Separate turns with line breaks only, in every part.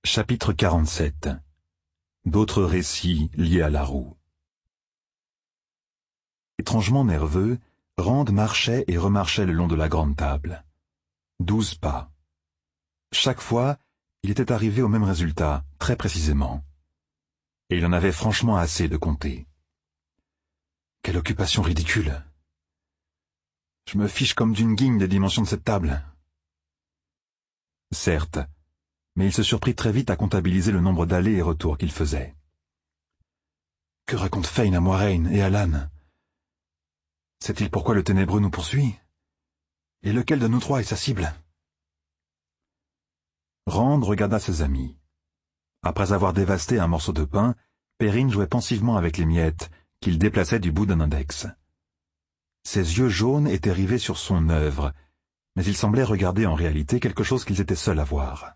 Chapitre 47. D'autres récits liés à la roue. Étrangement nerveux, Rand marchait et remarchait le long de la grande table. 12 pas. Chaque fois, il était arrivé au même résultat, très précisément. Et il en avait franchement assez de compter. Quelle occupation ridicule. Je me fiche comme d'une guigne des dimensions de cette table. Certes, mais il se surprit très vite à comptabiliser le nombre d'allers et retours qu'il faisait. Que raconte Fane à Moiraine et à Lann? Sait-il pourquoi le ténébreux nous poursuit? Et lequel de nous trois est sa cible? Rand regarda ses amis. Après avoir dévasté un morceau de pain, Perrine jouait pensivement avec les miettes, qu'il déplaçait du bout d'un index. Ses yeux jaunes étaient rivés sur son œuvre, mais il semblait regarder en réalité quelque chose qu'ils étaient seuls à voir.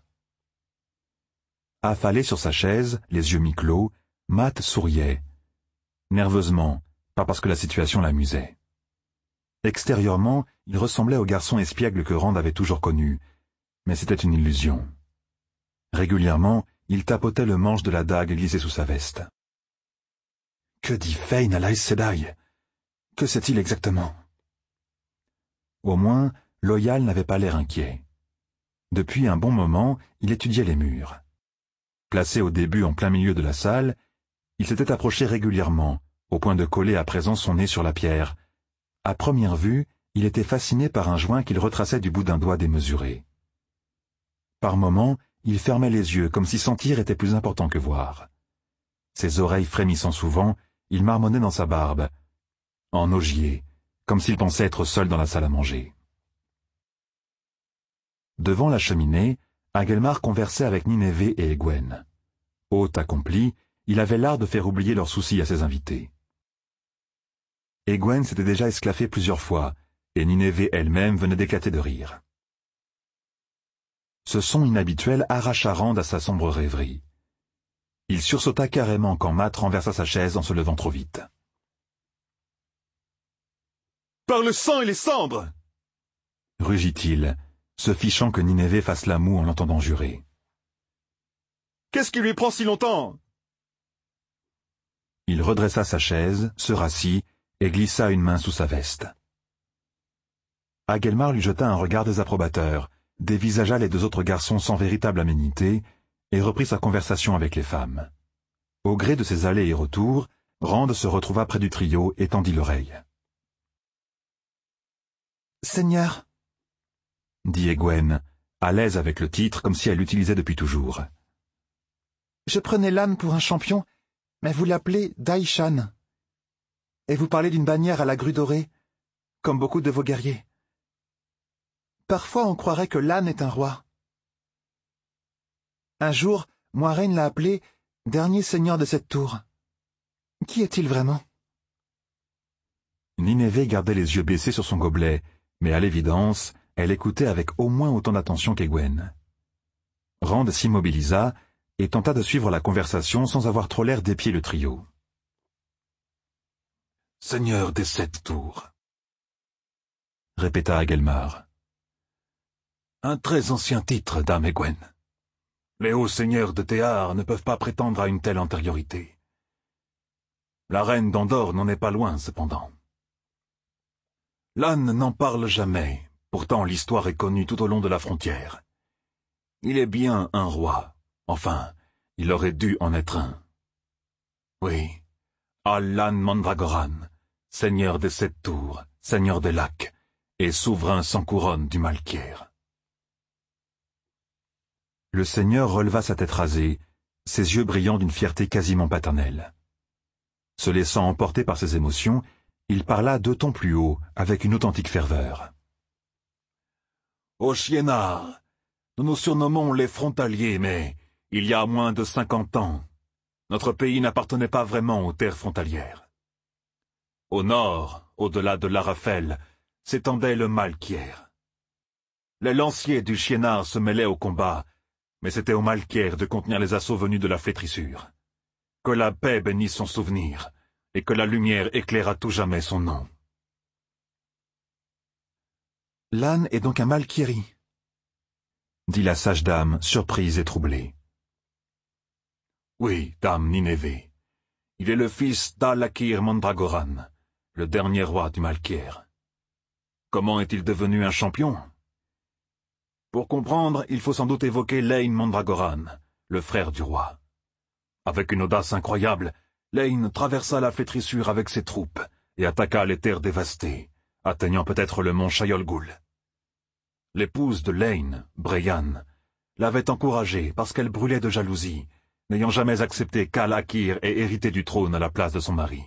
Affalé sur sa chaise, les yeux mi-clos, Matt souriait. Nerveusement, pas parce que la situation l'amusait. Extérieurement, il ressemblait au garçon espiègle que Rand avait toujours connu, mais c'était une illusion. Régulièrement, il tapotait le manche de la dague glissée sous sa veste. Que dit Fane à l'Aes Sedai? Que sait-il exactement? Au moins, Loial n'avait pas l'air inquiet. Depuis un bon moment, il étudiait les murs. Placé au début en plein milieu de la salle, il s'était approché régulièrement, au point de coller à présent son nez sur la pierre. À première vue, il était fasciné par un joint qu'il retraçait du bout d'un doigt démesuré. Par moments, il fermait les yeux comme si sentir était plus important que voir. Ses oreilles frémissant souvent, il marmonnait dans sa barbe, en augier, comme s'il pensait être seul dans la salle à manger. Devant la cheminée, Agelmar conversait avec Nineveh et Egwene. Hôte accompli, il avait l'art de faire oublier leurs soucis à ses invités. Egwene s'était déjà esclaffée plusieurs fois, et Nineveh elle-même venait d'éclater de rire. Ce son inhabituel arracha Rand à sa sombre rêverie. Il sursauta carrément quand Matt renversa sa chaise en se levant trop vite. « Par le sang et les cendres !» rugit-il, se fichant que Nineveh fasse la moue en l'entendant jurer. « Qu'est-ce qui lui prend si longtemps ?» Il redressa sa chaise, se rassit et glissa une main sous sa veste. Agelmar lui jeta un regard désapprobateur, dévisagea les deux autres garçons sans véritable aménité et reprit sa conversation avec les femmes. Au gré de ses allers et retours, Rand se retrouva près du trio et tendit l'oreille. « Seigneur !» dit Egwene, à l'aise avec le titre comme si elle l'utilisait depuis toujours. « Je prenais Lann pour un champion, mais vous l'appelez Daishan. Et vous parlez d'une bannière à la grue dorée, comme beaucoup de vos guerriers. Parfois on croirait que Lann est un roi. Un jour, Moiraine l'a appelé dernier seigneur de cette tour. Qui est-il vraiment? » Nineveh gardait les yeux baissés sur son gobelet, mais à l'évidence, elle écoutait avec au moins autant d'attention qu'Egwene. Rand s'immobilisa et tenta de suivre la conversation sans avoir trop l'air d'épier le trio. « Seigneur des 7 tours » répéta Agelmar. « Un très ancien titre, dame Egwene. Les hauts seigneurs de Théar ne peuvent pas prétendre à une telle antériorité. La reine d'Andorre n'en est pas loin, cependant. Lann n'en parle jamais, pourtant l'histoire est connue tout au long de la frontière. Il est bien un roi, enfin, il aurait dû en être un. Oui, Allan Mandragoran, seigneur des 7 tours, seigneur des lacs, et souverain sans couronne du Malkier. » Le seigneur releva sa tête rasée, ses yeux brillant d'une fierté quasiment paternelle. Se laissant emporter par ses émotions, il parla 2 tons plus haut, avec une authentique ferveur. « Au Shienar, nous nous surnommons les frontaliers, mais il y a moins de 50 ans, notre pays n'appartenait pas vraiment aux terres frontalières. Au nord, au-delà de l'Arafel, s'étendait le Malkier. Les lanciers du Shienar se mêlaient au combat, mais c'était au Malkier de contenir les assauts venus de la flétrissure. Que la paix bénisse son souvenir, et que la lumière éclaire à tout jamais son nom. » « Lann est donc un Malkieri » dit la sage dame, surprise et troublée. Oui, dame Nineveh. Il est le fils d'Al-Akir Mandragoran, le dernier roi du Malkier. Comment est-il devenu un champion? Pour comprendre, il faut sans doute évoquer Lane Mandragoran, le frère du roi. Avec une audace incroyable, Lane traversa la flétrissure avec ses troupes et attaqua les terres dévastées, atteignant peut-être le mont Shayol-Gul. L'épouse de Lane, Brian, l'avait encouragé parce qu'elle brûlait de jalousie, n'ayant jamais accepté qu'Al-Akir ait hérité du trône à la place de son mari.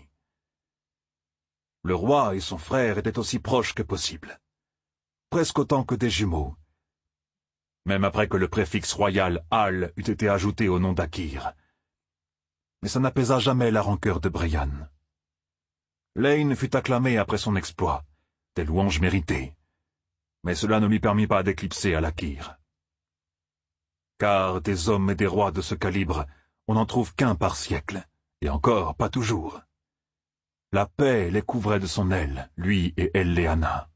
Le roi et son frère étaient aussi proches que possible, presque autant que des jumeaux, même après que le préfixe royal Al eût été ajouté au nom d'Akir. Mais ça n'apaisa jamais la rancœur de Brian. Lane fut acclamé après son exploit, des louanges méritées, mais cela ne lui permit pas d'éclipser Al-Akir. Car des hommes et des rois de ce calibre, on n'en trouve qu'un par siècle, et encore pas toujours. La paix les couvrait de son aile, lui et Elléana.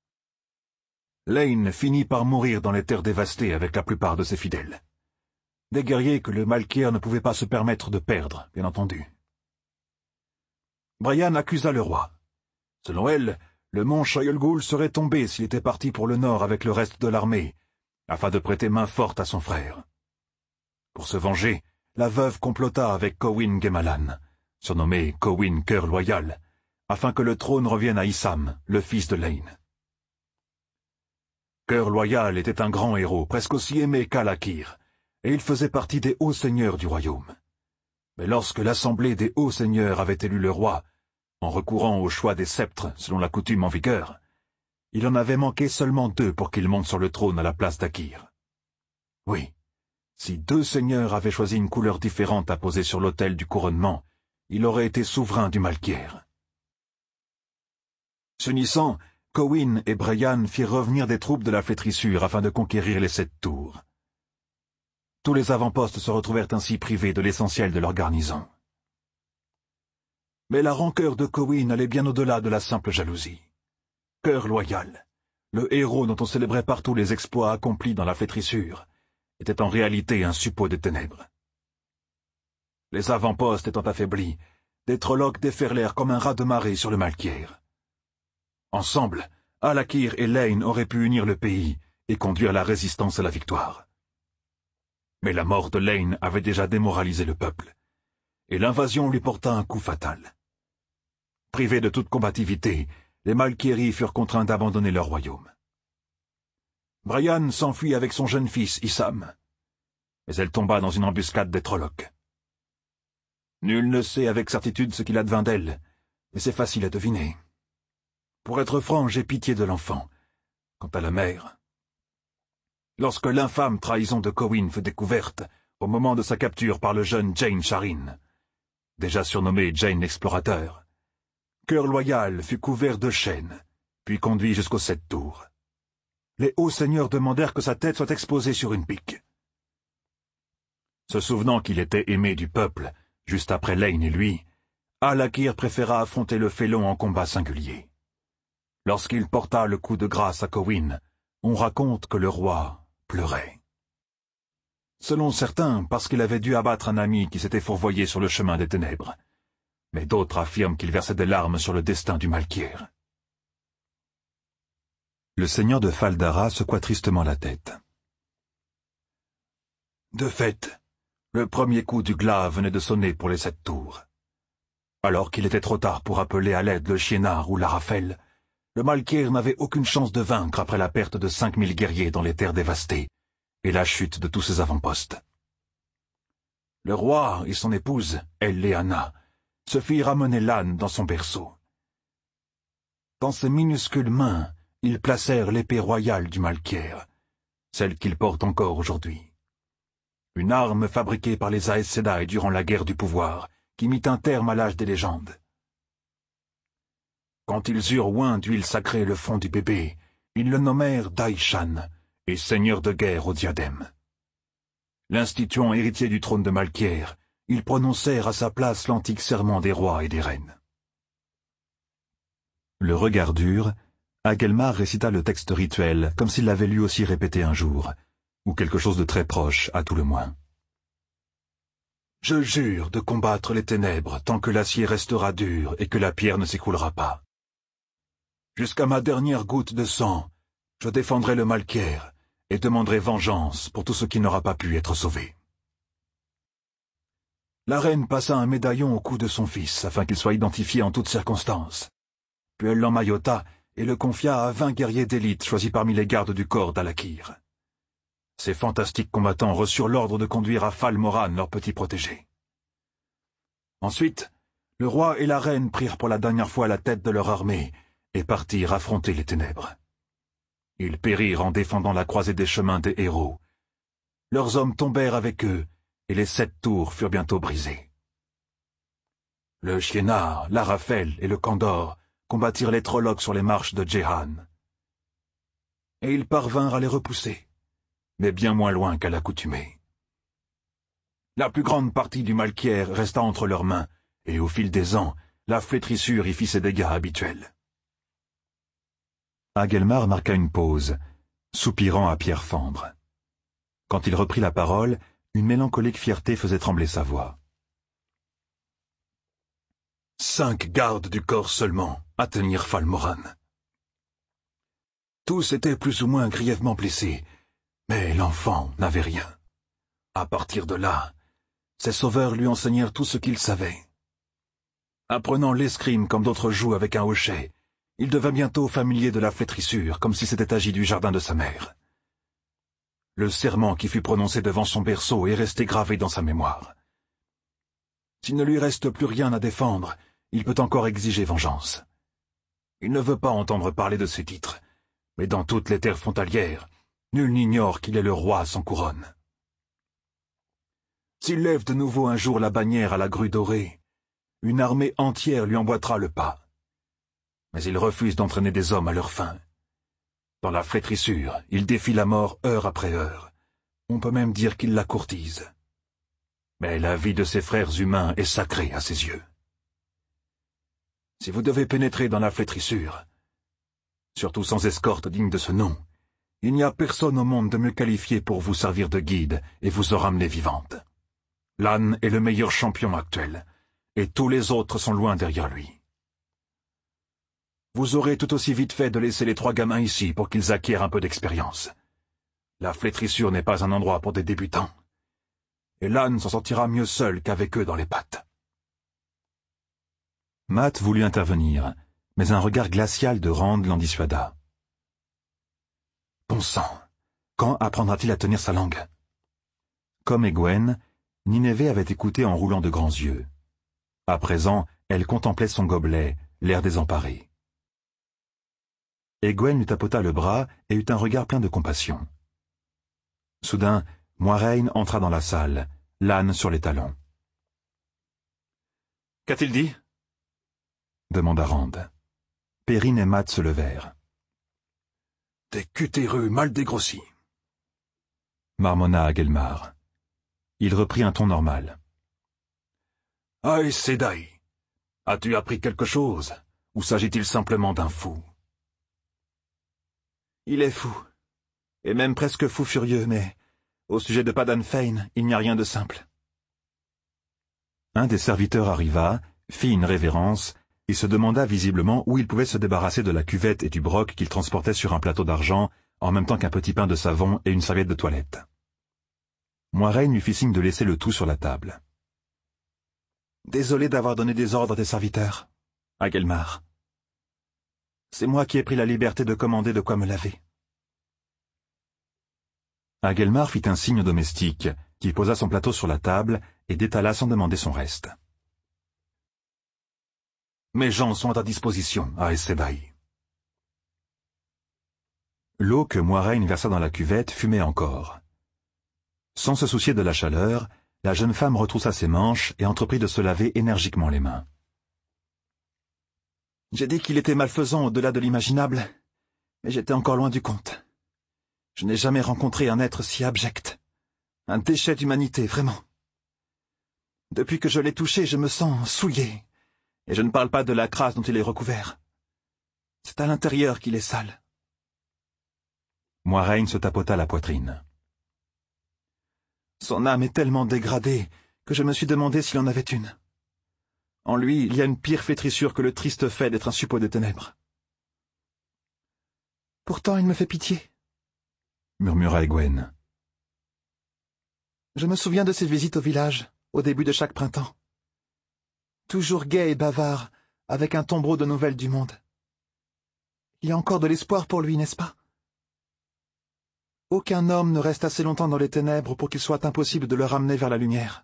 Lane finit par mourir dans les terres dévastées avec la plupart de ses fidèles. Des guerriers que le Malkier ne pouvait pas se permettre de perdre, bien entendu. Brian accusa le roi. Selon elle, le mont Shayol-Gul serait tombé s'il était parti pour le nord avec le reste de l'armée, afin de prêter main forte à son frère. Pour se venger, la veuve complota avec Cowyn Gemalan, surnommé Cowyn Cœur Loyal, afin que le trône revienne à Issam, le fils de Lane. Cœur Loyal était un grand héros, presque aussi aimé qu'Al-Akir, et il faisait partie des hauts seigneurs du royaume. Mais lorsque l'assemblée des hauts seigneurs avait élu le roi, en recourant au choix des sceptres selon la coutume en vigueur, il en avait manqué seulement 2 pour qu'il monte sur le trône à la place d'Akir. Oui, si 2 seigneurs avaient choisi une couleur différente à poser sur l'autel du couronnement, il aurait été souverain du Malkier. S'unissant, Cowyn et Brian firent revenir des troupes de la flétrissure afin de conquérir les 7 tours. Tous les avant-postes se retrouvèrent ainsi privés de l'essentiel de leur garnison. Mais la rancœur de Cowyn allait bien au-delà de la simple jalousie. Cœur Loyal, le héros dont on célébrait partout les exploits accomplis dans la flétrissure, était en réalité un suppôt des ténèbres. Les avant-postes étant affaiblis, des Trollocs déferlèrent comme un raz de marée sur le Malkier. Ensemble, Al-Akir et Lane auraient pu unir le pays et conduire la résistance à la victoire. Mais la mort de Lane avait déjà démoralisé le peuple, et l'invasion lui porta un coup fatal. Privés de toute combativité, les Malkieri furent contraints d'abandonner leur royaume. Brian s'enfuit avec son jeune fils Issam, mais elle tomba dans une embuscade des Trollocs. Nul ne sait avec certitude ce qu'il advint d'elle, mais c'est facile à deviner. Pour être franc, j'ai pitié de l'enfant. Quant à la mère... Lorsque l'infâme trahison de Cowyn fut découverte, au moment de sa capture par le jeune Jane Sharin, déjà surnommé Jane l'Explorateur, Cœur Loyal fut couvert de chaînes, puis conduit jusqu'aux 7 tours. Les hauts seigneurs demandèrent que sa tête soit exposée sur une pique. Se souvenant qu'il était aimé du peuple, juste après Lane et lui, Al-Akir préféra affronter le félon en combat singulier. Lorsqu'il porta le coup de grâce à Cowyn, on raconte que le roi pleurait. Selon certains, parce qu'il avait dû abattre un ami qui s'était fourvoyé sur le chemin des ténèbres, mais d'autres affirment qu'il versait des larmes sur le destin du Malkier. Le seigneur de Faldara secoua tristement la tête. De fait, le premier coup du glas venait de sonner pour les 7 tours. Alors qu'il était trop tard pour appeler à l'aide le Chiénard ou l'Arafel, le Malkier n'avait aucune chance de vaincre après la perte de 5000 guerriers dans les terres dévastées et la chute de tous ses avant-postes. Le roi et son épouse, Elléana, se firent amener l'âne dans son berceau. Dans ses minuscules mains, ils placèrent l'épée royale du Malkier, celle qu'il porte encore aujourd'hui. Une arme fabriquée par les Aes Sedai durant la guerre du pouvoir, qui mit un terme à l'âge des légendes. Quand ils eurent oint d'huile sacrée le front du bébé, ils le nommèrent Daishan, et seigneur de guerre au diadème. L'instituant héritier du trône de Malkier, ils prononcèrent à sa place l'antique serment des rois et des reines. Le regard dur, Agelmar récita le texte rituel comme s'il l'avait lui aussi répété un jour, ou quelque chose de très proche à tout le moins. Je jure de combattre les ténèbres tant que l'acier restera dur et que la pierre ne s'écoulera pas. Jusqu'à ma dernière goutte de sang, je défendrai le Malkier et demanderai vengeance pour tout ce qui n'aura pas pu être sauvé. » La reine passa un médaillon au cou de son fils afin qu'il soit identifié en toutes circonstances. Puis elle l'emmaillota et le confia à 20 guerriers d'élite choisis parmi les gardes du corps d'Al-Akir. Ces fantastiques combattants reçurent l'ordre de conduire à Fal Moran leur petit protégé. Ensuite, le roi et la reine prirent pour la dernière fois la tête de leur armée et partirent affronter les ténèbres. Ils périrent en défendant la croisée des chemins des héros. Leurs hommes tombèrent avec eux, et les 7 tours furent bientôt brisées. Le Chiénard, l'Arafel et le Kandor combattirent les Trollocs sur les marches de Jehan. Et ils parvinrent à les repousser, mais bien moins loin qu'à l'accoutumée. La plus grande partie du Malkier resta entre leurs mains, et au fil des ans, la flétrissure y fit ses dégâts habituels. Agelmar marqua une pause, soupirant à pierre fendre. Quand il reprit la parole, une mélancolique fierté faisait trembler sa voix. 5 gardes du corps seulement à tenir Fal Moran. Tous étaient plus ou moins grièvement blessés, mais l'enfant n'avait rien. À partir de là, ses sauveurs lui enseignèrent tout ce qu'il savait. Apprenant l'escrime comme d'autres jouent avec un hochet, il devint bientôt familier de la flétrissure, comme si c'était agi du jardin de sa mère. Le serment qui fut prononcé devant son berceau est resté gravé dans sa mémoire. S'il ne lui reste plus rien à défendre, il peut encore exiger vengeance. Il ne veut pas entendre parler de ses titres, mais dans toutes les terres frontalières, nul n'ignore qu'il est le roi sans couronne. S'il lève de nouveau un jour la bannière à la grue dorée, une armée entière lui emboîtera le pas. Mais il refuse d'entraîner des hommes à leur fin. Dans la flétrissure, il défie la mort heure après heure. On peut même dire qu'il la courtise. Mais la vie de ses frères humains est sacrée à ses yeux. Si vous devez pénétrer dans la flétrissure, surtout sans escorte digne de ce nom, il n'y a personne au monde de mieux qualifié pour vous servir de guide et vous en ramener vivante. Lan est le meilleur champion actuel, et tous les autres sont loin derrière lui. Vous aurez tout aussi vite fait de laisser les 3 gamins ici pour qu'ils acquièrent un peu d'expérience. La flétrissure n'est pas un endroit pour des débutants. Et Lan s'en sortira mieux seul qu'avec eux dans les pattes. Matt voulut intervenir, mais un regard glacial de Rand l'en dissuada. Bon sang, quand apprendra-t-il à tenir sa langue? Comme Egwene, Nineveh avait écouté en roulant de grands yeux. À présent, elle contemplait son gobelet, l'air désemparé. Egwene lui tapota le bras et eut un regard plein de compassion. Soudain, Moiraine entra dans la salle, l'âne sur les talons. « Qu'a-t-il dit » demanda Rand. Perrine et Matt se levèrent. « Des cutéreux mal dégrossis » marmonna Agelmar. Il reprit un ton normal. « Aes Sedai, as-tu appris quelque chose, ou s'agit-il simplement d'un fou ?» Il est fou, et même presque fou furieux, mais au sujet de Padan Fain, il n'y a rien de simple. Un des serviteurs arriva, fit une révérence, et se demanda visiblement où il pouvait se débarrasser de la cuvette et du broc qu'il transportait sur un plateau d'argent, en même temps qu'un petit pain de savon et une serviette de toilette. Moiraine lui fit signe de laisser le tout sur la table. « Désolé d'avoir donné des ordres à tes serviteurs, Agelmar. C'est moi qui ai pris la liberté de commander de quoi me laver. » Agelmar fit un signe domestique, qui posa son plateau sur la table et détala sans demander son reste. « Mes gens sont à ta disposition, Aes Sedai. » L'eau que Moiraine versa dans la cuvette fumait encore. Sans se soucier de la chaleur, la jeune femme retroussa ses manches et entreprit de se laver énergiquement les mains. « J'ai dit qu'il était malfaisant au-delà de l'imaginable, mais j'étais encore loin du compte. Je n'ai jamais rencontré un être si abject. Un déchet d'humanité, vraiment. Depuis que je l'ai touché, je me sens souillé, et je ne parle pas de la crasse dont il est recouvert. C'est à l'intérieur qu'il est sale. » Moiraine se tapota la poitrine. « Son âme est tellement dégradée
que je me suis demandé s'il en avait une. En lui, il y a une pire flétrissure que le triste fait d'être un suppôt des ténèbres. Pourtant, il me fait pitié,
murmura Egwene.
Je me souviens de ses visites au village, au début de chaque printemps. Toujours gai et bavard, avec un tombereau de nouvelles du monde. Il y a encore de l'espoir pour lui, n'est-ce pas? Aucun homme ne reste assez longtemps dans les ténèbres pour qu'il soit impossible de le ramener vers la lumière.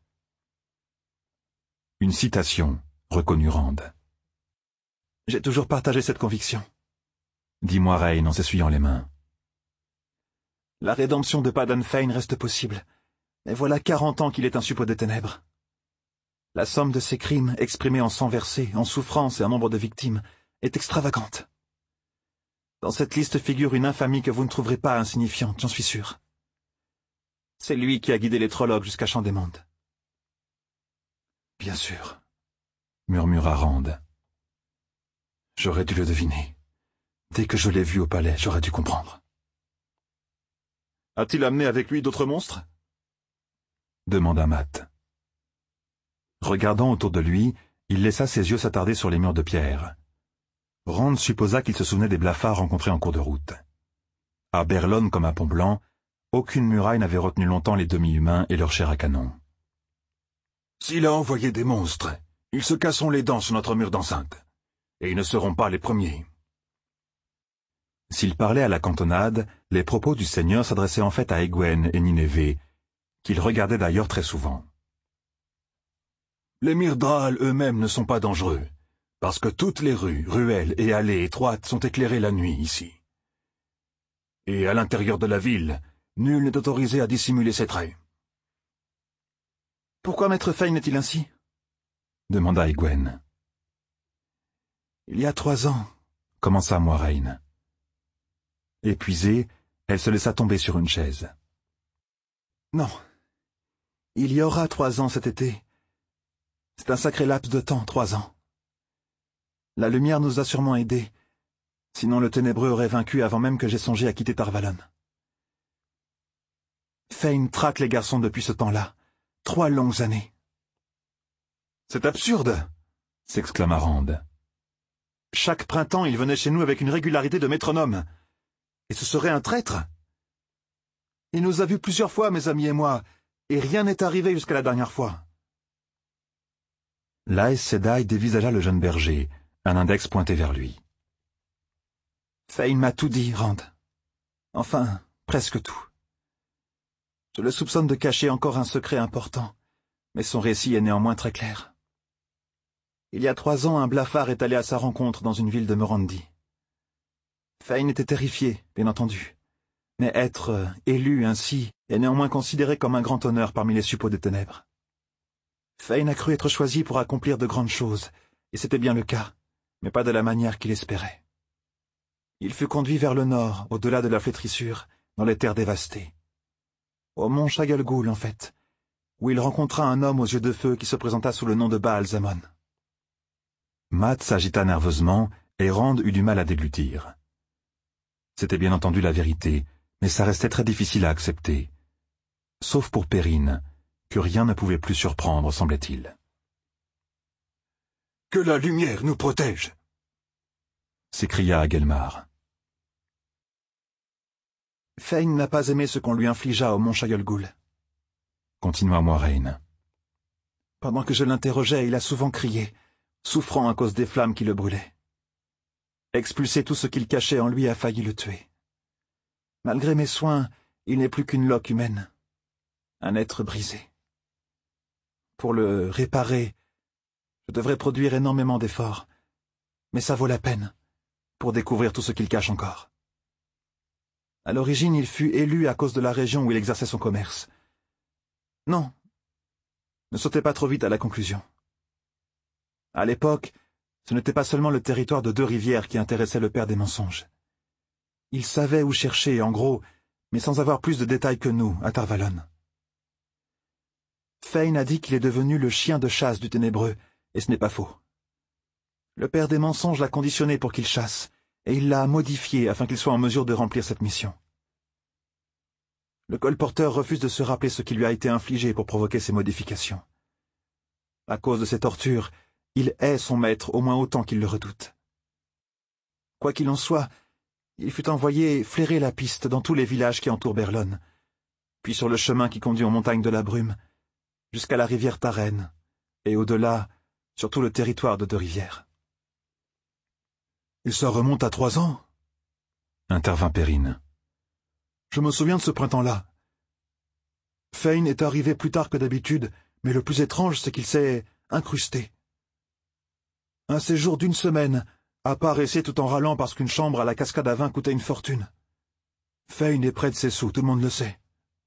Une citation, reconnut Rand.
J'ai toujours partagé cette conviction,
dit Moiraine en s'essuyant les mains.
La rédemption de Padan Fain reste possible, mais voilà 40 ans qu'il est un suppôt des ténèbres. La somme de ses crimes, exprimés en sang versé, en souffrance et en nombre de victimes, est extravagante. Dans cette liste figure une infamie que vous ne trouverez pas insignifiante, j'en suis sûr. C'est lui qui a guidé les Trollocs jusqu'à Champ des Mondes.
Bien sûr, murmura Rand. J'aurais dû le deviner. Dès que je l'ai vu au palais, j'aurais dû comprendre.
A-t-il amené avec lui d'autres monstres?
Demanda Mat. Regardant autour de lui, il laissa ses yeux s'attarder sur les murs de pierre. Rand supposa qu'il se souvenait des blafards rencontrés en cours de route. À Berlone comme à Pont-Blanc, aucune muraille n'avait retenu longtemps les demi-humains et leur chair à canon.
S'il a envoyé des monstres, ils se casseront les dents sur notre mur d'enceinte. Et ils ne seront pas les premiers.
S'il parlait à la cantonade, les propos du seigneur s'adressaient en fait à Egwene et Nineveh, qu'il regardait d'ailleurs très souvent.
Les Myrddraal eux-mêmes ne sont pas dangereux, parce que toutes les rues, ruelles et allées étroites sont éclairées la nuit ici. Et à l'intérieur de la ville, nul n'est autorisé à dissimuler ses traits.
Pourquoi Maître Fain est-il ainsi?
Demanda Egwene.
Il y a 3 ans,
commença Moiraine. Épuisée, elle se laissa tomber sur une chaise.
Non. Il y aura 3 ans cet été. C'est un sacré laps de temps, 3 ans. La lumière nous a sûrement aidés. Sinon le ténébreux aurait vaincu avant même que j'aie songé à quitter Tar Valon. Fain traque les garçons depuis ce temps-là. 3 longues années.
C'est absurde,
s'exclama Rand.
Chaque printemps, il venait chez nous avec une régularité de métronome. Et ce serait un traître. Il nous a vus plusieurs fois, mes amis et moi, et rien n'est arrivé jusqu'à la dernière fois.
L'Aes Sedai dévisagea le jeune berger, un index pointé vers lui.
Fain m'a tout dit, Rand. Enfin, presque tout. Je le soupçonne de cacher encore un secret important, mais son récit est néanmoins très clair. Il y a 3 ans, un blafard est allé à sa rencontre dans une ville de Morandi. Fain était terrifié, bien entendu, mais être élu ainsi est néanmoins considéré comme un grand honneur parmi les suppôts des ténèbres. Fain a cru être choisi pour accomplir de grandes choses, et c'était bien le cas, mais pas de la manière qu'il espérait. Il fut conduit vers le nord, au-delà de la flétrissure, dans les terres dévastées. Au mont Chagalgul, en fait, où il rencontra un homme aux yeux de feu qui se présenta sous le nom de Baal-Zamon.
Mat s'agita nerveusement, et Rand eut du mal à déglutir. C'était bien entendu la vérité, mais ça restait très difficile à accepter. Sauf pour Perrine, que rien ne pouvait plus surprendre, semblait-il.
« Que la lumière nous protège !»
s'écria Agelmar.
Fain n'a pas aimé ce qu'on lui infligea au mont Chagalgul,
continua Moiraine.
Pendant que je l'interrogeais, il a souvent crié, souffrant à cause des flammes qui le brûlaient. Expulser tout ce qu'il cachait en lui a failli le tuer. Malgré mes soins, il n'est plus qu'une loque humaine, un être brisé. Pour le réparer, je devrais produire énormément d'efforts, mais ça vaut la peine, pour découvrir tout ce qu'il cache encore. À l'origine, il fut élu à cause de la région où il exerçait son commerce. Non, ne sautez pas trop vite à la conclusion. À l'époque, ce n'était pas seulement le territoire de 2 rivières qui intéressait le père des mensonges. Il savait où chercher, en gros, mais sans avoir plus de détails que nous, à Tar Valon. Fain a dit qu'il est devenu le chien de chasse du ténébreux, et ce n'est pas faux. Le père des mensonges l'a conditionné pour qu'il chasse, et il l'a modifié afin qu'il soit en mesure de remplir cette mission. Le colporteur refuse de se rappeler ce qui lui a été infligé pour provoquer ces modifications. À cause de ses tortures, il hait son maître au moins autant qu'il le redoute. Quoi qu'il en soit, il fut envoyé flairer la piste dans tous les villages qui entourent Berlone, puis sur le chemin qui conduit aux montagnes de la Brume, jusqu'à la rivière Tarenne, et au-delà, sur tout le territoire de Deux-Rivières.
Et ça remonte à 3 ans?
Intervint Perrine.
Je me souviens de ce printemps-là. Fane est arrivé plus tard que d'habitude, mais le plus étrange, c'est qu'il s'est incrusté. Un séjour d'1 semaine, à paraître tout en râlant parce qu'une chambre à la cascade à vin coûtait une fortune. Fane est près de ses sous, tout le monde le sait.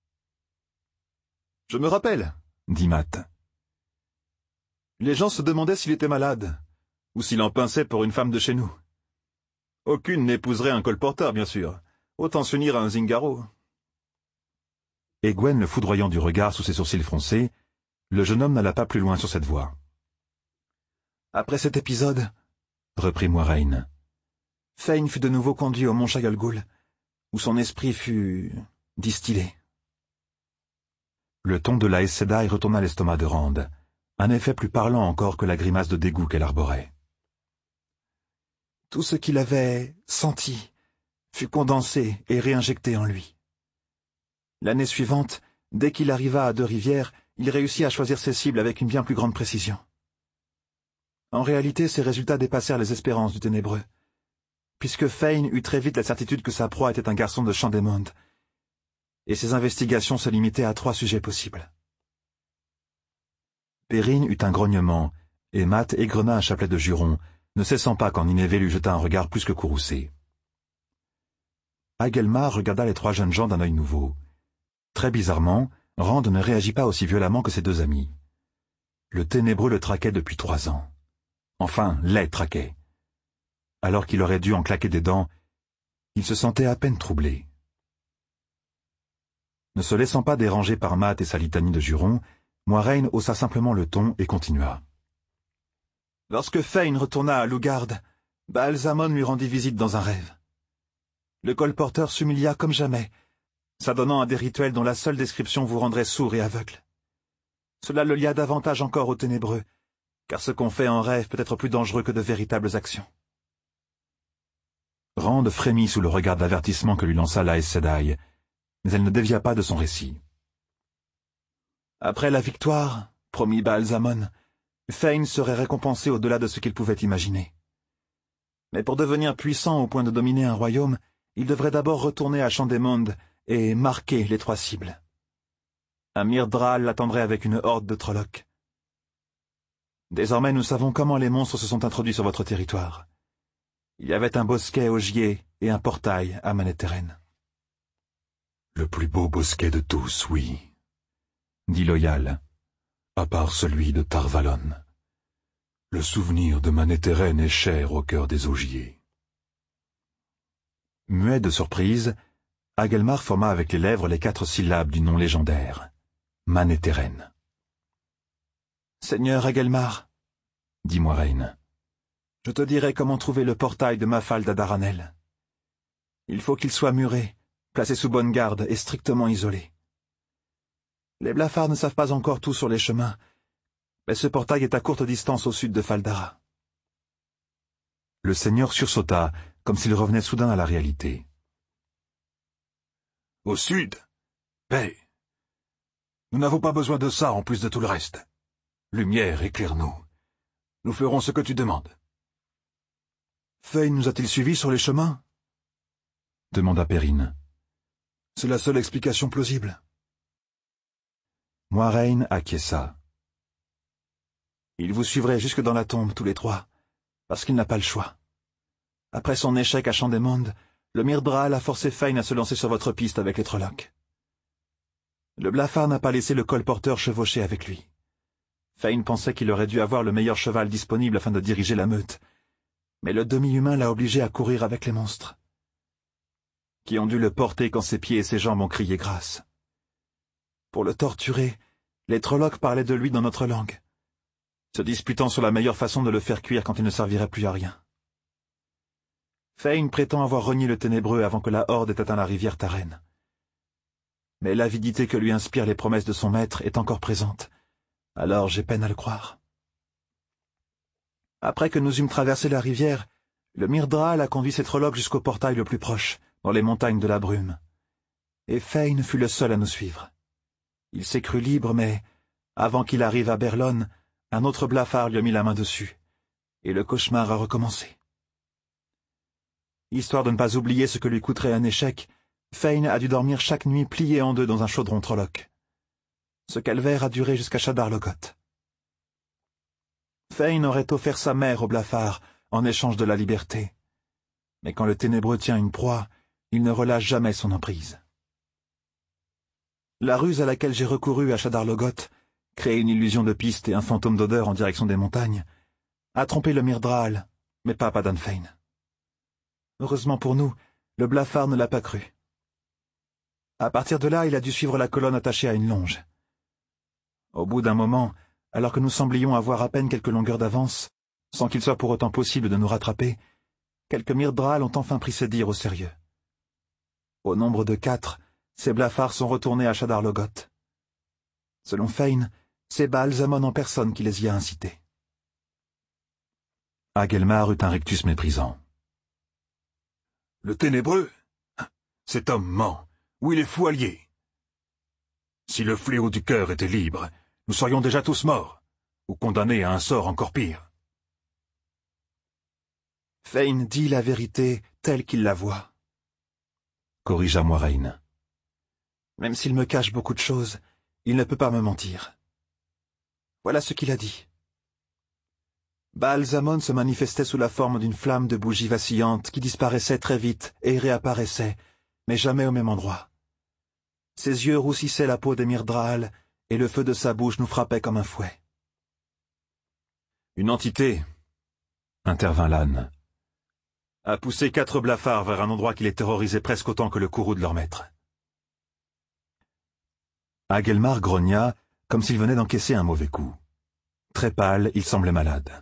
Je me rappelle, dit Matt. Les gens se demandaient s'il était malade, ou s'il en pinçait pour une femme de chez nous. Aucune n'épouserait un colporteur, bien sûr. Autant s'unir à un zingaro.
Et Gwen le foudroyant du regard sous ses sourcils froncés, le jeune homme n'alla pas plus loin sur cette voie.
Après cet épisode,
reprit Moiraine,
Fane fut de nouveau conduit au mont Chagalgoul, où son esprit fut distillé.
Le ton de la Aes Sedai retourna l'estomac de Rand, un effet plus parlant encore que la grimace de dégoût qu'elle arborait.
Tout ce qu'il avait senti fut condensé et réinjecté en lui. L'année suivante, dès qu'il arriva à Deux-Rivières, il réussit à choisir ses cibles avec une bien plus grande précision. En réalité, ses résultats dépassèrent les espérances du Ténébreux, puisque Fane eut très vite la certitude que sa proie était un garçon de Chandémonde, et ses investigations se limitaient à 3 sujets possibles.
Perrine eut un grognement, et Matt égrena un chapelet de jurons, ne cessant pas quand Nineveh lui jeta un regard plus que courroucé. Agelmar regarda les 3 jeunes gens d'un œil nouveau. Très bizarrement, Rand ne réagit pas aussi violemment que ses 2 amis. Le Ténébreux le traquait depuis 3 ans. Enfin, les traquait. Alors qu'il aurait dû en claquer des dents, il se sentait à peine troublé. Ne se laissant pas déranger par Matt et sa litanie de jurons, Moiraine haussa simplement le ton et continua.
Lorsque Fane retourna à Lugard, Baal-Zamon lui rendit visite dans un rêve. Le colporteur s'humilia comme jamais, s'adonnant à des rituels dont la seule description vous rendrait sourd et aveugle. Cela le lia davantage encore aux Ténébreux, car ce qu'on fait en rêve peut être plus dangereux que de véritables actions.
Rand frémit sous le regard d'avertissement que lui lança la Aes Sedai, mais elle ne dévia pas de son récit.
Après la victoire, promit Baal-Zamon, Fane serait récompensé au-delà de ce qu'il pouvait imaginer. Mais pour devenir puissant au point de dominer un royaume, il devrait d'abord retourner à Chandémonde et marquer les 3 cibles. Amir Dral l'attendrait avec une horde de Trollocs. Désormais nous savons comment les monstres se sont introduits sur votre territoire. Il y avait un bosquet augier et un portail à Manetheren.
Le plus beau bosquet de tous, oui,
dit Loyal,
à part celui de Tar-Valon. Le souvenir de Manetheren est cher au cœur des augiers.
Muet de surprise, Agelmar forma avec les lèvres les 4 syllabes du nom légendaire. Manetheren.
Seigneur Agelmar,
dit Moiraine,
je te dirai comment trouver le portail de Mafal d'Adaranel. Il faut qu'il soit muré, placé sous bonne garde et strictement isolé. Les blafards ne savent pas encore tout sur les chemins, mais ce portail est à courte distance au sud de Faldara.
Le seigneur sursauta, comme s'il revenait soudain à la réalité.
Au sud? Paix. Nous n'avons pas besoin de ça en plus de tout le reste. Lumière, éclaire-nous. Nous ferons ce que tu demandes.
Fane nous a-t-il suivis sur les chemins?
Demanda Perrine.
C'est la seule explication plausible.
Moiraine acquiesça.
Il vous suivrait jusque dans la tombe, tous les 3, parce qu'il n'a pas le choix. Après son échec à Chandémonde, le Myrddraal a forcé Fane à se lancer sur votre piste avec les Trollocs. Le blafard n'a pas laissé le colporteur chevaucher avec lui. Fane pensait qu'il aurait dû avoir le meilleur cheval disponible afin de diriger la meute, mais le demi-humain l'a obligé à courir avec les monstres, qui ont dû le porter quand ses pieds et ses jambes ont crié grâce. Pour le torturer, les Trollocs parlaient de lui dans notre langue, se disputant sur la meilleure façon de le faire cuire quand il ne servirait plus à rien. Fane prétend avoir renié le Ténébreux avant que la horde ait atteint la rivière Tarenne. Mais l'avidité que lui inspirent les promesses de son maître est encore présente, alors j'ai peine à le croire. Après que nous eûmes traversé la rivière, le Myrddraal a conduit ses trollocs jusqu'au portail le plus proche, dans les montagnes de la brume. Et Féin fut le seul à nous suivre. Il s'est cru libre, mais, avant qu'il arrive à Berlon, un autre blafard lui a mis la main dessus, et le cauchemar a recommencé. Histoire de ne pas oublier ce que lui coûterait un échec, Féin a dû dormir chaque nuit plié en deux dans un chaudron trolloc. Ce calvaire a duré jusqu'à Shadar Logoth. Féin aurait offert sa mère au blafard en échange de la liberté. Mais quand le ténébreux tient une proie, il ne relâche jamais son emprise. La ruse à laquelle j'ai recouru à Shadar Logoth, créer une illusion de piste et un fantôme d'odeur en direction des montagnes, a trompé le Myrddraal, mais pas Padan Féin. Heureusement pour nous, le blafard ne l'a pas cru. À partir de là, il a dû suivre la colonne attachée à une longe. Au bout d'un moment, alors que nous semblions avoir à peine quelques longueurs d'avance, sans qu'il soit pour autant possible de nous rattraper, quelques Myrddraal ont enfin pris ces dires au sérieux. Au nombre de 4, ces blafards sont retournés à Shadar Logoth. Selon Féin, c'est Baal-Zamon en personne qui les y a incités.
Agelmar eut un rictus méprisant.
Le ténébreux? Cet homme ment, ou il est fou allié. Si le fléau du cœur était libre, nous serions déjà tous morts, ou condamnés à un sort encore pire.
Féin dit la vérité telle qu'il la voit.
Corrigea Moiraine.
Même s'il me cache beaucoup de choses, il ne peut pas me mentir. Voilà ce qu'il a dit. Baal-Zamon se manifestait sous la forme d'une flamme de bougie vacillante qui disparaissait très vite et réapparaissait, mais jamais au même endroit. Ses yeux roussissaient la peau des Myrddraal, et le feu de sa bouche nous frappait comme un fouet.
Une entité, intervint l'âne, a poussé 4 blafards vers un endroit qui les terrorisait presque autant que le courroux de leur maître. Agelmar grogna comme s'il venait d'encaisser un mauvais coup. Très pâle, il semblait malade.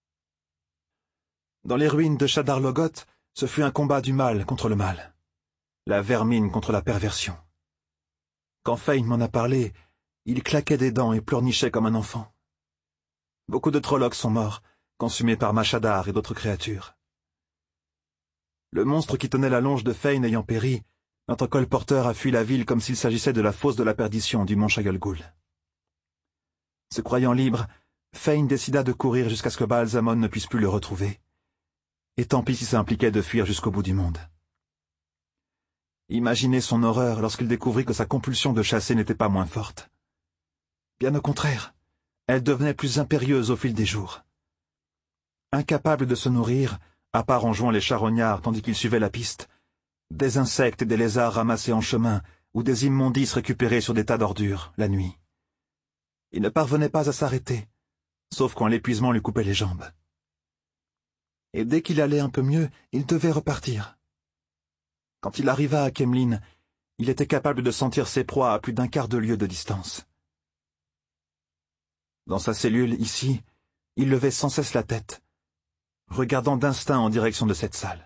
Dans les ruines de Shadar Logoth, ce fut un combat du mal contre le mal. La vermine contre la perversion. Quand Féin m'en a parlé, il claquait des dents et pleurnichait comme un enfant. Beaucoup de trollocs sont morts, consumés par Mashadar et d'autres créatures. Le monstre qui tenait la longe de Féin ayant péri, notre colporteur a fui la ville comme s'il s'agissait de la fosse de la perdition du mont Shagulgul. Se croyant libre, Féin décida de courir jusqu'à ce que Baal-Zamon ne puisse plus le retrouver. Et tant pis si ça impliquait de fuir jusqu'au bout du monde. Imaginez son horreur lorsqu'il découvrit que sa compulsion de chasser n'était pas moins forte. Bien au contraire, elle devenait plus impérieuse au fil des jours. Incapable de se nourrir, à part en jouant les charognards tandis qu'il suivait la piste, des insectes et des lézards ramassés en chemin, ou des immondices récupérés sur des tas d'ordures, la nuit. Il ne parvenait pas à s'arrêter, sauf quand l'épuisement lui coupait les jambes. Et dès qu'il allait un peu mieux, il devait repartir. Quand il arriva à Kemlin, il était capable de sentir ses proies à plus d'un quart de lieue de distance. Dans sa cellule, ici, il levait sans cesse la tête, regardant d'instinct en direction de cette salle.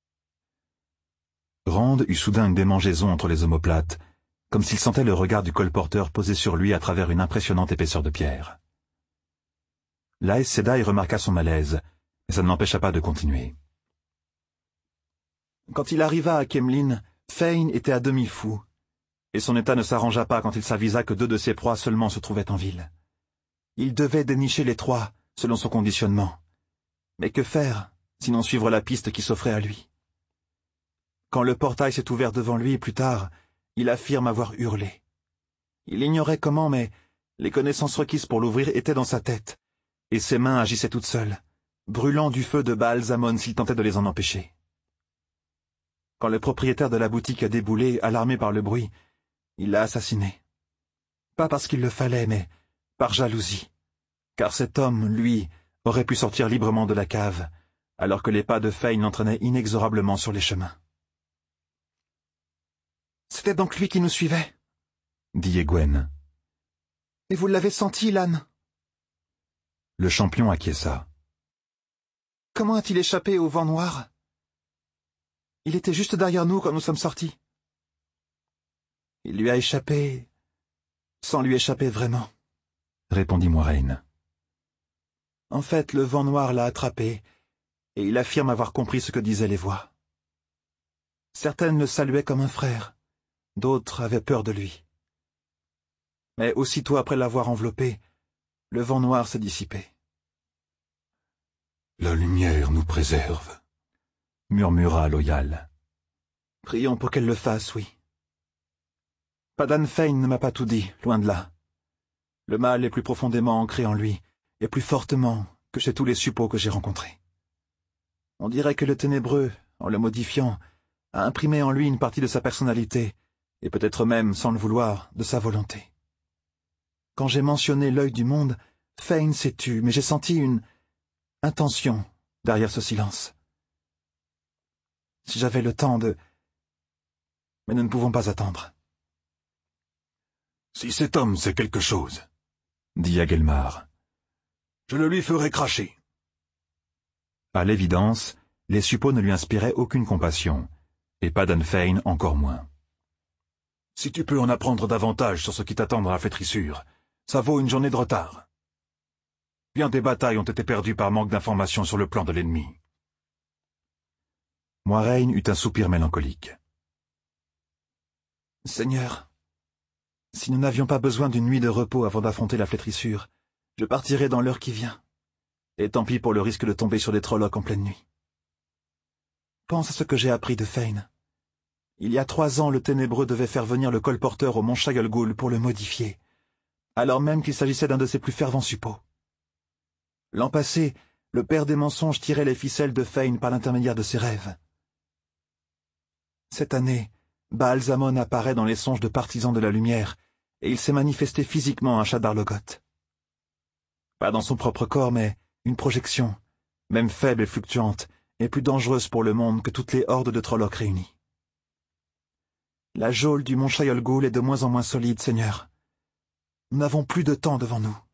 Rand eut soudain une démangeaison entre les omoplates, comme s'il sentait le regard du colporteur posé sur lui à travers une impressionnante épaisseur de pierre. L'Aes Sedai remarqua son malaise, mais ça ne l'empêcha pas de continuer.
Quand il arriva à Kemlin, Féin était à demi fou, et son état ne s'arrangea pas quand il s'avisa que 2 de ses proies seulement se trouvaient en ville. Il devait dénicher les 3, selon son conditionnement. Mais que faire, sinon suivre la piste qui s'offrait à lui? Quand le portail s'est ouvert devant lui plus tard, il affirme avoir hurlé. Il ignorait comment, mais les connaissances requises pour l'ouvrir étaient dans sa tête, et ses mains agissaient toutes seules, brûlant du feu de Baal-Zamon s'il tentait de les en empêcher. Quand le propriétaire de la boutique a déboulé, alarmé par le bruit, il l'a assassiné. Pas parce qu'il le fallait, mais par jalousie. Car cet homme, lui, aurait pu sortir librement de la cave, alors que les pas de Féin l'entraînaient inexorablement sur les chemins. C'était donc lui qui nous suivait,
dit Egwene.
Et vous l'avez senti, l'âne?
Le champion acquiesça.
Comment a-t-il échappé au vent noir? Il était juste derrière nous quand nous sommes sortis. Il lui a échappé, sans lui échapper vraiment,
répondit Moiraine.
En fait, le vent noir l'a attrapé, et il affirme avoir compris ce que disaient les voix. Certaines le saluaient comme un frère, d'autres avaient peur de lui. Mais aussitôt après l'avoir enveloppé, le vent noir s'est dissipé.
« La lumière nous préserve »,
murmura Loyal.
« Prions pour qu'elle le fasse, oui. Padan Fain ne m'a pas tout dit, loin de là. Le mal est plus profondément ancré en lui, et plus fortement que chez tous les suppôts que j'ai rencontrés. On dirait que le ténébreux, en le modifiant, a imprimé en lui une partie de sa personnalité, et peut-être même, sans le vouloir, de sa volonté. Quand j'ai mentionné l'œil du monde, Fain s'est tu, mais j'ai senti une intention derrière ce silence. Si j'avais le temps de... Mais nous ne pouvons pas attendre.
« Si cet homme sait quelque chose, »
dit Agelmar,
« je le lui ferai cracher. »
À l'évidence, les suppôts ne lui inspiraient aucune compassion, et Padan Fain encore moins.
« Si tu peux en apprendre davantage sur ce qui t'attend dans la flétrissure, ça vaut une journée de retard. Bien des batailles ont été perdues par manque d'informations sur le plan de l'ennemi. »
Moiraine eut un soupir mélancolique.
« Seigneur, si nous n'avions pas besoin d'une nuit de repos avant d'affronter la flétrissure, je partirais dans l'heure qui vient. Et tant pis pour le risque de tomber sur des Trollocs en pleine nuit. Pense à ce que j'ai appris de Fain. Il y a 3 ans, le Ténébreux devait faire venir le colporteur au mont Shayol Ghul pour le modifier, alors même qu'il s'agissait d'un de ses plus fervents suppôts. L'an passé, le père des mensonges tirait les ficelles de Fain par l'intermédiaire de ses rêves. Cette année, Baal-Zamon apparaît dans les songes de partisans de la lumière, et il s'est manifesté physiquement à Shadar Logoth. Pas dans son propre corps, mais une projection, même faible et fluctuante, et plus dangereuse pour le monde que toutes les hordes de Trollocs réunies. La geôle du mont Shayol Ghul est de moins en moins solide, Seigneur. Nous n'avons plus de temps devant nous.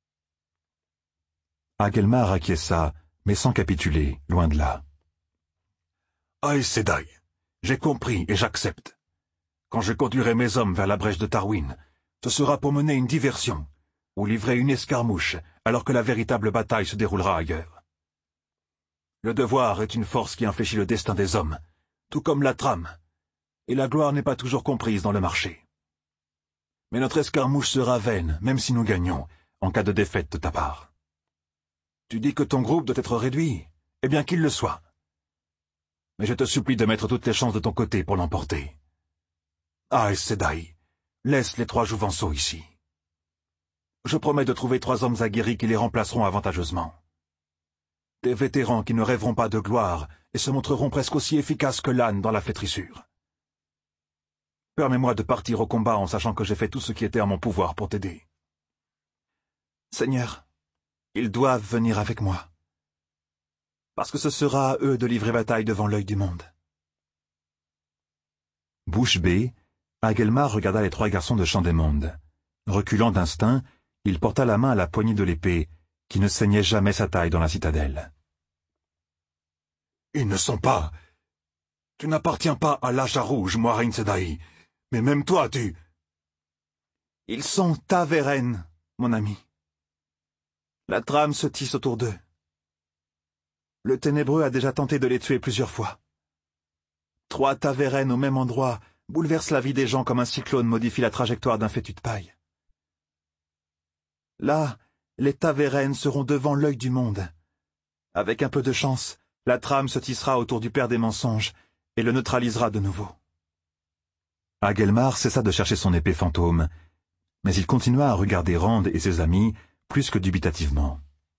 Agelmar acquiesça, mais sans capituler, loin de là.
« Aes Sedai, j'ai compris et j'accepte. Quand je conduirai mes hommes vers la brèche de Tarwin, ce sera pour mener une diversion, ou livrer une escarmouche, alors que la véritable bataille se déroulera ailleurs. Le devoir est une force qui infléchit le destin des hommes, tout comme la trame, et la gloire n'est pas toujours comprise dans le marché. Mais notre escarmouche sera vaine, même si nous gagnons, en cas de défaite de ta part. Tu dis que ton groupe doit être réduit, eh bien qu'il le soit. Mais je te supplie de mettre toutes les chances de ton côté pour l'emporter. Aes Sedai, laisse les 3 Jouvenceaux ici. Je promets de trouver 3 hommes aguerris qui les remplaceront avantageusement. Des vétérans qui ne rêveront pas de gloire et se montreront presque aussi efficaces que l'âne dans la flétrissure. Permets-moi de partir au combat en sachant que j'ai fait tout ce qui était en mon pouvoir pour t'aider.
Seigneur, ils doivent venir avec moi. Parce que ce sera à eux de livrer bataille devant l'œil du monde.
Bouche bée, Agelmar regarda les 3 garçons de Chandémonde. Reculant d'instinct, il porta la main à la poignée de l'épée, qui ne saignait jamais sa taille dans la citadelle.
« Ils ne sont pas... Tu n'appartiens pas à l'Aja Rouge, Moiraine Sedai, mais même toi, tu... »
« Ils sont Ta'veren, mon ami. La trame se tisse autour d'eux. Le Ténébreux a déjà tenté de les tuer plusieurs fois. 3 Ta'veren au même endroit bouleversent la vie des gens comme un cyclone modifie la trajectoire d'un fétu de paille. Là, les Ta'veren seront devant l'œil du monde. Avec un peu de chance, la trame se tissera autour du père des mensonges et le neutralisera de nouveau.
Agelmar cessa de chercher son épée fantôme, mais il continua à regarder Rand et ses amis plus que dubitativement.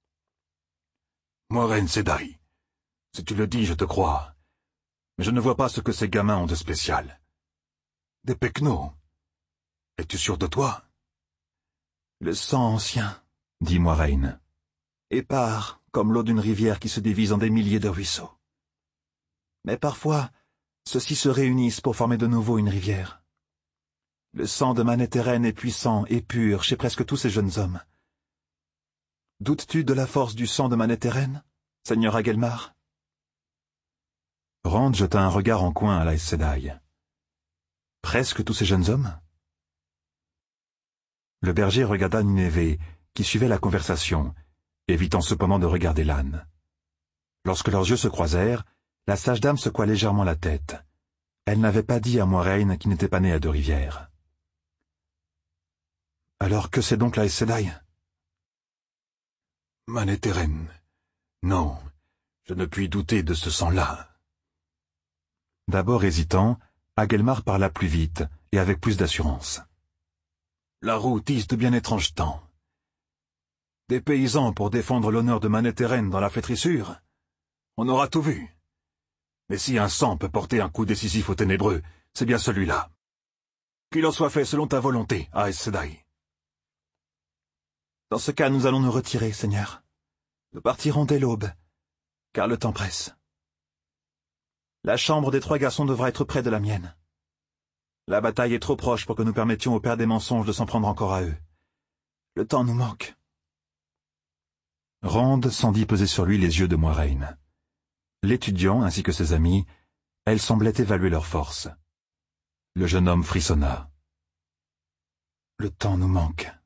« Moiraine Sedai, si tu le dis, je te crois, mais je ne vois pas ce que ces gamins ont de spécial. Des Pecnos. Es-tu sûr de toi ?»
Le sang ancien,
dit Moiraine,
épars comme l'eau d'une rivière qui se divise en des milliers de ruisseaux. Mais parfois, ceux-ci se réunissent pour former de nouveau une rivière. Le sang de Manetheren est puissant et pur chez presque tous ces jeunes hommes. Doutes-tu de la force du sang de Manetheren, Seigneur Agelmar?
Rand jeta un regard en coin à l'Aes Sedai. Presque tous ces jeunes hommes? Le berger regarda Nineveh, qui suivait la conversation, évitant cependant de regarder l'âne. Lorsque leurs yeux se croisèrent, la sage dame secoua légèrement la tête. Elle n'avait pas dit à Moiraine qu'il n'était pas né à Deux-Rivières.
« Alors que c'est donc la Aes Sedai ?»
Manetheren. Non, je ne puis douter de ce sang-là.
D'abord hésitant, Agelmar parla plus vite et avec plus d'assurance.
La roue tisse de bien étranges temps. Des paysans pour défendre l'honneur de Manetheren dans la flétrissure. On aura tout vu. Mais si un sang peut porter un coup décisif aux ténébreux, c'est bien celui-là. Qu'il en soit fait selon ta volonté, Aes Sedai.
Dans ce cas, nous allons nous retirer, Seigneur. Nous partirons dès l'aube, car le temps presse. La chambre des 3 garçons devra être près de la mienne. La bataille est trop proche pour que nous permettions au père des mensonges de s'en prendre encore à eux. Le temps nous manque.
Rand sentit peser sur lui les yeux de Moiraine. L'étudiant ainsi que ses amis, elle semblait évaluer leurs forces. Le jeune homme frissonna.
Le temps nous manque.